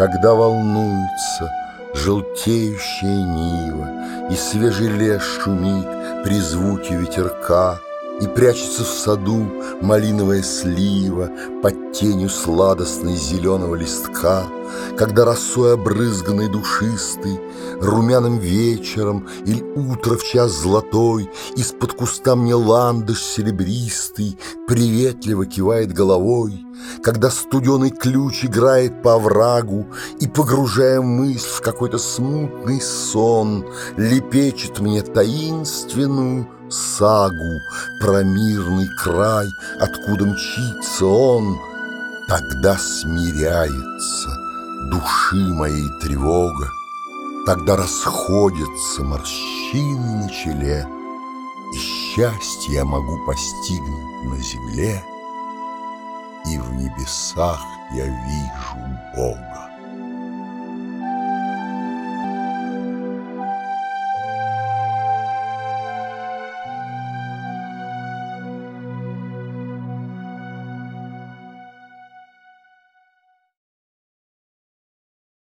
когда волнуется желтеющая нива, и свежий лес шумит при звуке ветерка, и прячется в саду малиновая слива под тенью сладостной зеленого листка, когда росой обрызганный душистый, румяным вечером или утро в час золотой из-под куста мне ландыш серебристый приветливо кивает головой, когда студеный ключ играет по оврагу и, погружая мысль в какой-то смутный сон, лепечет мне таинственную сагу про мирный край, откуда мчится он, тогда смиряется души моей тревога, тогда расходятся морщины на челе, и счастье я могу постигнуть на земле, и в небесах я вижу Бога.